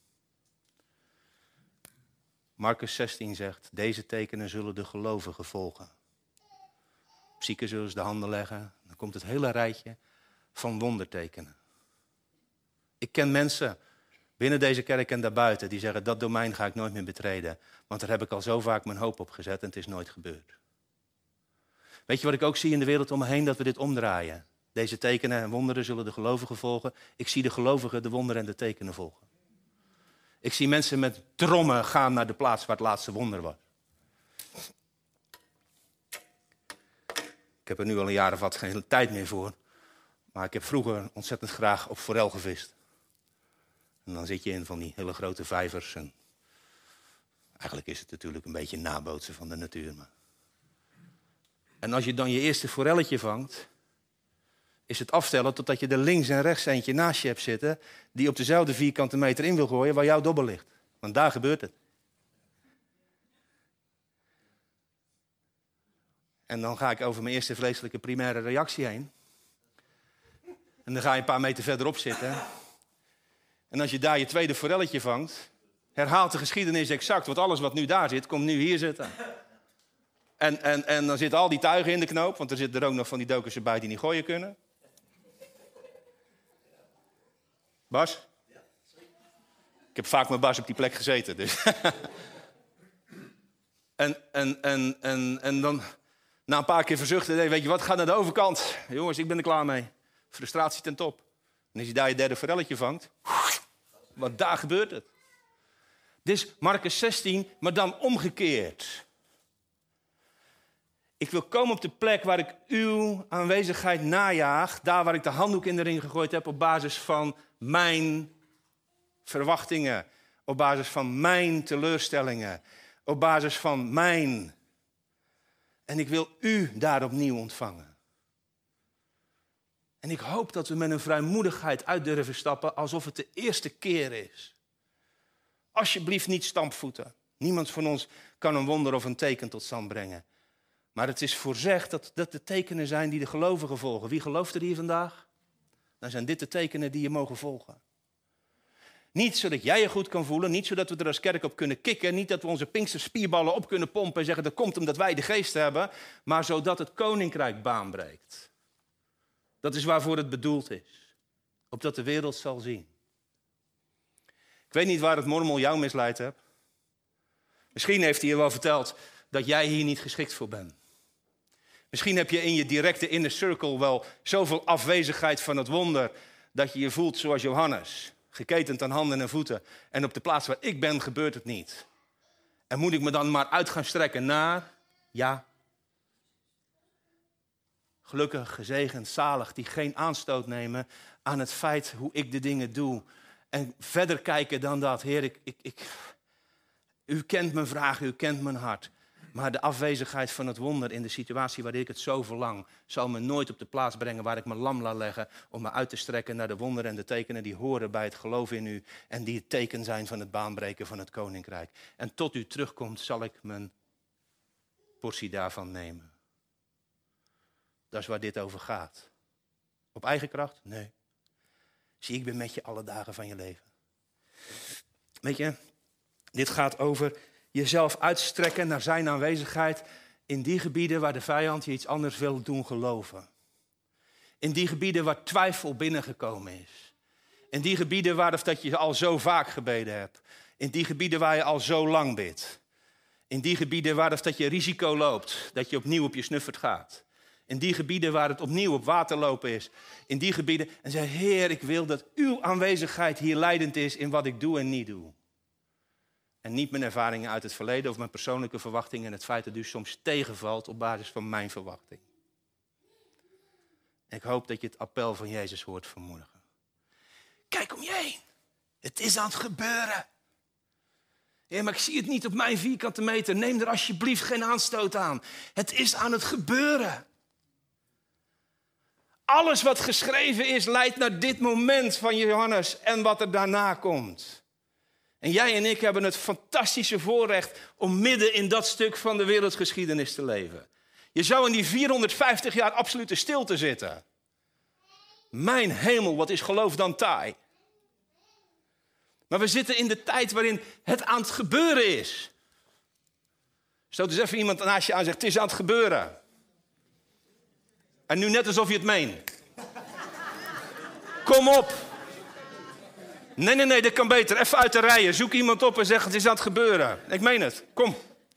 Marcus zestien zegt, deze tekenen zullen de gelovigen volgen. Op zieken zullen ze de handen leggen, dan komt het hele rijtje van wondertekenen. Ik ken mensen binnen deze kerk en daarbuiten die zeggen, dat domein ga ik nooit meer betreden. Want daar heb ik al zo vaak mijn hoop op gezet en het is nooit gebeurd. Weet je wat ik ook zie in de wereld om me heen? Dat we dit omdraaien. Deze tekenen en wonderen zullen de gelovigen volgen. Ik zie de gelovigen de wonderen en de tekenen volgen. Ik zie mensen met trommen gaan naar de plaats waar het laatste wonder was. Ik heb er nu al een jaar of wat geen tijd meer voor. Maar ik heb vroeger ontzettend graag op forel gevist. En dan zit je in van die hele grote vijvers. En eigenlijk is het natuurlijk een beetje nabootsen van de natuur. Maar... En als je dan je eerste forelletje vangt, is het aftellen totdat je er links en rechts eentje naast je hebt zitten, die op dezelfde vierkante meter in wil gooien waar jouw dobbel ligt. Want daar gebeurt het. En dan ga ik over mijn eerste vleeselijke primaire reactie heen. En dan ga je een paar meter verderop zitten. En als je daar je tweede forelletje vangt, herhaalt de geschiedenis exact. Want alles wat nu daar zit, komt nu hier zitten. En, en, en dan zitten al die tuigen in de knoop, want er zitten er ook nog van die dokers bij die niet gooien kunnen. Bas? Ik heb vaak met Bas op die plek gezeten. Dus. en, en, en, en, en dan, na een paar keer verzuchten, weet je wat, ga naar de overkant. Jongens, ik ben er klaar mee. Frustratie ten top. En als je daar je derde forelletje vangt, want daar gebeurt het. Dus Marcus zestien, maar dan omgekeerd. Ik wil komen op de plek waar ik uw aanwezigheid najaag. Daar waar ik de handdoek in de ring gegooid heb op basis van mijn verwachtingen. Op basis van mijn teleurstellingen. Op basis van mijn. En ik wil u daar opnieuw ontvangen. En ik hoop dat we met een vrijmoedigheid uit durven stappen alsof het de eerste keer is. Alsjeblieft niet stampvoeten. Niemand van ons kan een wonder of een teken tot stand brengen. Maar het is voorzegd dat dat de tekenen zijn die de gelovigen volgen. Wie gelooft er hier vandaag? Dan zijn dit de tekenen die je mogen volgen. Niet zodat jij je goed kan voelen, niet zodat we er als kerk op kunnen kikken, niet dat we onze Pinksterspierballen op kunnen pompen en zeggen dat komt omdat wij de geest hebben, maar zodat het koninkrijk baan breekt. Dat is waarvoor het bedoeld is. Opdat de wereld zal zien. Ik weet niet waar het mormel jou misleid hebt. Misschien heeft hij je wel verteld dat jij hier niet geschikt voor bent. Misschien heb je in je directe inner circle wel zoveel afwezigheid van het wonder dat je je voelt zoals Johannes. Geketend aan handen en voeten. En op de plaats waar ik ben gebeurt het niet. En moet ik me dan maar uit gaan strekken naar? Ja. Gelukkig, gezegend, zalig, die geen aanstoot nemen aan het feit hoe ik de dingen doe. En verder kijken dan dat. Heer, ik, ik, ik, u kent mijn vragen, u kent mijn hart. Maar de afwezigheid van het wonder in de situatie waarin ik het zo verlang, zal me nooit op de plaats brengen waar ik mijn lam laat leggen om me uit te strekken naar de wonderen en de tekenen die horen bij het geloof in u en die het teken zijn van het baanbreken van het koninkrijk. En tot u terugkomt zal ik mijn portie daarvan nemen. Dat is waar dit over gaat. Op eigen kracht? Nee. Zie, ik ben met je alle dagen van je leven. Weet je, dit gaat over jezelf uitstrekken naar zijn aanwezigheid in die gebieden waar de vijand je iets anders wil doen geloven. In die gebieden waar twijfel binnengekomen is. In die gebieden waar of dat je al zo vaak gebeden hebt. In die gebieden waar je al zo lang bidt. In die gebieden waar of dat je risico loopt dat je opnieuw op je snuffert gaat. In die gebieden waar het opnieuw op water lopen is. In die gebieden. En zeg, Heer, ik wil dat uw aanwezigheid hier leidend is in wat ik doe en niet doe. En niet mijn ervaringen uit het verleden of mijn persoonlijke verwachtingen en het feit dat u soms tegenvalt op basis van mijn verwachting. En ik hoop dat je het appel van Jezus hoort vanmorgen. Kijk om je heen. Het is aan het gebeuren. Ja, maar ik zie het niet op mijn vierkante meter. Neem er alsjeblieft geen aanstoot aan. Het is aan het gebeuren. Alles wat geschreven is leidt naar dit moment van Johannes en wat er daarna komt. En jij en ik hebben het fantastische voorrecht om midden in dat stuk van de wereldgeschiedenis te leven. Je zou in die vierhonderdvijftig jaar absolute stilte zitten. Mijn hemel, wat is geloof dan taai. Maar we zitten in de tijd waarin het aan het gebeuren is. Stoot eens even iemand naast je aan en zegt, het is aan het gebeuren. En nu net alsof je het meent. Kom op. Nee, nee, nee, dat kan beter. Even uit de rijen. Zoek iemand op en zeg, het is aan het gebeuren. Ik meen het. Kom.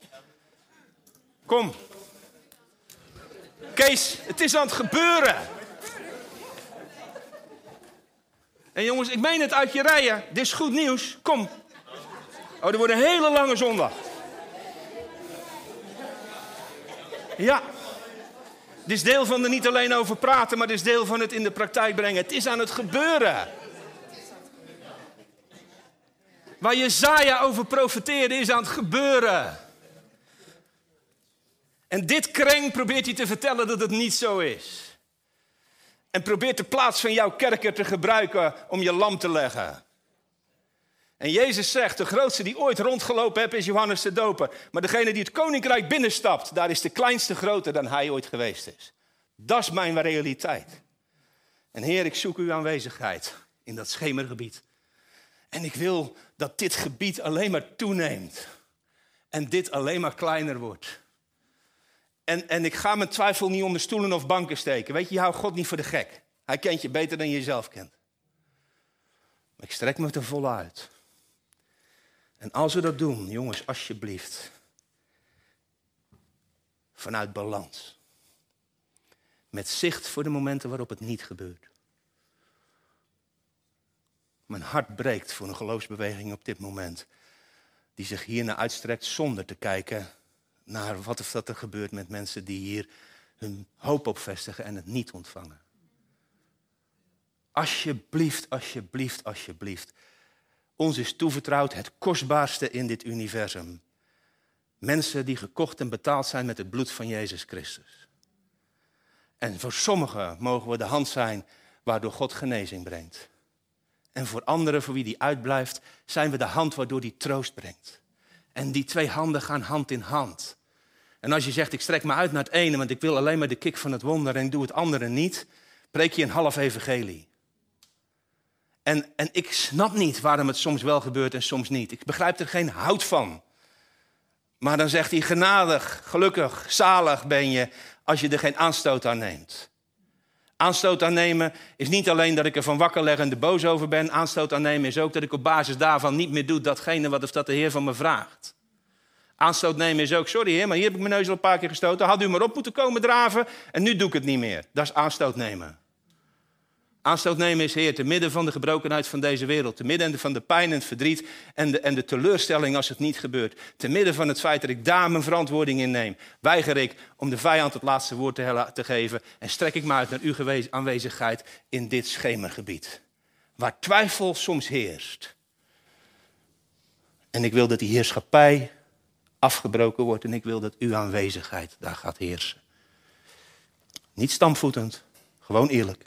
Kom. Kees, het is aan het gebeuren. En jongens, ik meen het uit je rijen. Dit is goed nieuws. Kom. Oh, er wordt een hele lange zondag. Ja. Dit is deel van er niet alleen over praten, maar dit is deel van het in de praktijk brengen. Het is aan het gebeuren. Waar Jesaja over profeteerde is aan het gebeuren. En dit kreng probeert hij te vertellen dat het niet zo is. En probeert de plaats van jouw kerker te gebruiken om je lam te leggen. En Jezus zegt, de grootste die ooit rondgelopen heeft is Johannes de Doper. Maar degene die het koninkrijk binnenstapt, daar is de kleinste groter dan hij ooit geweest is. Dat is mijn realiteit. En Heer, ik zoek uw aanwezigheid in dat schemergebied. En ik wil dat dit gebied alleen maar toeneemt. En dit alleen maar kleiner wordt. En, en ik ga mijn twijfel niet onder stoelen of banken steken. Weet je, je houdt God niet voor de gek. Hij kent je beter dan je jezelf kent. Maar ik strek me er vol uit. En als we dat doen, jongens, alsjeblieft. Vanuit balans. Met zicht voor de momenten waarop het niet gebeurt. Mijn hart breekt voor een geloofsbeweging op dit moment. Die zich hiernaar uitstrekt zonder te kijken naar wat of dat er gebeurt met mensen die hier hun hoop op vestigen en het niet ontvangen. Alsjeblieft, alsjeblieft, alsjeblieft. Ons is toevertrouwd het kostbaarste in dit universum. Mensen die gekocht en betaald zijn met het bloed van Jezus Christus. En voor sommigen mogen we de hand zijn waardoor God genezing brengt. En voor anderen, voor wie die uitblijft, zijn we de hand waardoor die troost brengt. En die twee handen gaan hand in hand. En als je zegt, ik strek me uit naar het ene, want ik wil alleen maar de kick van het wonder en ik doe het andere niet, preek je een half evangelie. En, en ik snap niet waarom het soms wel gebeurt en soms niet. Ik begrijp er geen hout van. Maar dan zegt hij, genadig, gelukkig, zalig ben je als je er geen aanstoot aan neemt. Aanstoot aan nemen is niet alleen dat ik er van wakker leg en er boos over ben. Aanstoot aan nemen is ook dat ik op basis daarvan niet meer doe datgene wat of dat de Heer van me vraagt. Aanstoot nemen is ook, sorry Heer, maar hier heb ik mijn neus al een paar keer gestoten. Had u maar op moeten komen draven en nu doe ik het niet meer. Dat is aanstoot nemen. Aanstoot nemen is, Heer, te midden van de gebrokenheid van deze wereld. Te midden van de pijn en het verdriet en de, en de teleurstelling als het niet gebeurt. Te midden van het feit dat ik daar mijn verantwoording in neem. Weiger ik om de vijand het laatste woord te, te geven. En strek ik me uit naar uw aanwezigheid in dit schemergebied. waar twijfel soms heerst. En ik wil dat die heerschappij afgebroken wordt en ik wil dat uw aanwezigheid daar gaat heersen. Niet stampvoetend, gewoon eerlijk.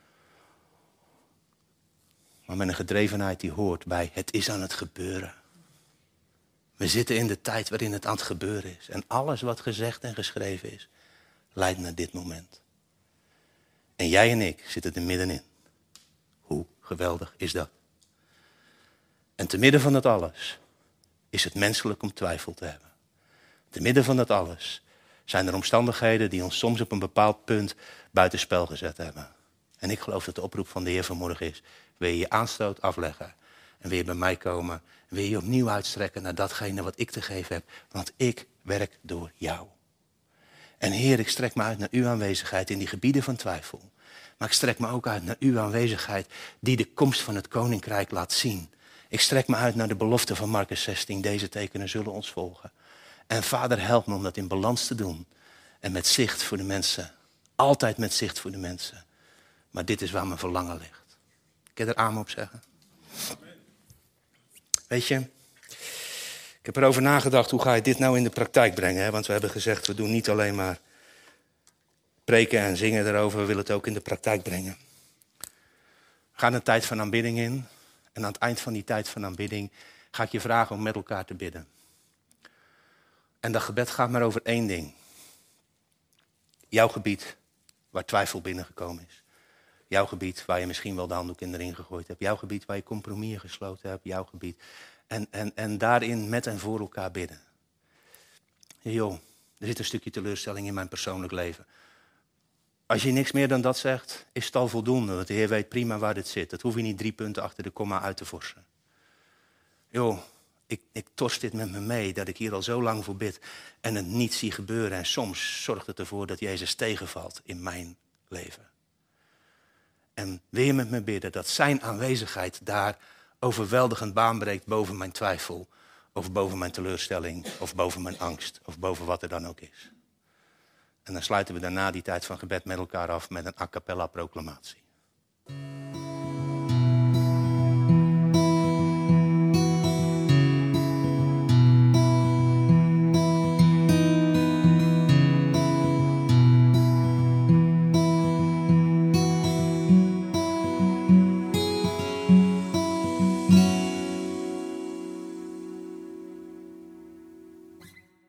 Maar met een gedrevenheid die hoort bij het is aan het gebeuren. We zitten in de tijd waarin het aan het gebeuren is. En alles wat gezegd en geschreven is, leidt naar dit moment. En jij en ik zitten er middenin. Hoe geweldig is dat? En te midden van dat alles is het menselijk om twijfel te hebben. Te midden van dat alles zijn er omstandigheden die ons soms op een bepaald punt buitenspel gezet hebben. En ik geloof dat de oproep van de Heer vanmorgen is. Wil je je aanstoot afleggen en wil je bij mij komen. Wil je je opnieuw uitstrekken naar datgene wat ik te geven heb. Want ik werk door jou. En Heer, ik strek me uit naar uw aanwezigheid in die gebieden van twijfel. Maar ik strek me ook uit naar uw aanwezigheid die de komst van het koninkrijk laat zien. Ik strek me uit naar de belofte van Marcus zestien. Deze tekenen zullen ons volgen. En Vader, help me om dat in balans te doen. En met zicht voor de mensen. Altijd met zicht voor de mensen. Maar dit is waar mijn verlangen ligt. Kun je er amen op zeggen? Weet je, ik heb erover nagedacht, hoe ga je dit nou in de praktijk brengen? Hè? Want we hebben gezegd, we doen niet alleen maar preken en zingen erover, we willen het ook in de praktijk brengen. We gaan een tijd van aanbidding in. En aan het eind van die tijd van aanbidding ga ik je vragen om met elkaar te bidden. En dat gebed gaat maar over één ding. Jouw gebied waar twijfel binnengekomen is. Jouw gebied waar je misschien wel de handdoek in de ring gegooid hebt. Jouw gebied waar je compromissen gesloten hebt. Jouw gebied. En, en, en daarin met en voor elkaar bidden. Joh, er zit een stukje teleurstelling in mijn persoonlijk leven. Als je niks meer dan dat zegt, is het al voldoende. Want de Heer weet prima waar dit zit. Dat hoef je niet drie punten achter de komma uit te forsen. Joh, ik, ik torst dit met me mee, dat ik hier al zo lang voor bid en het niet zie gebeuren. En soms zorgt het ervoor dat Jezus tegenvalt in mijn leven. En wil je met me bidden dat zijn aanwezigheid daar overweldigend baan breekt boven mijn twijfel. Of boven mijn teleurstelling, of boven mijn angst, of boven wat er dan ook is. En dan sluiten we daarna die tijd van gebed met elkaar af met een a cappella proclamatie.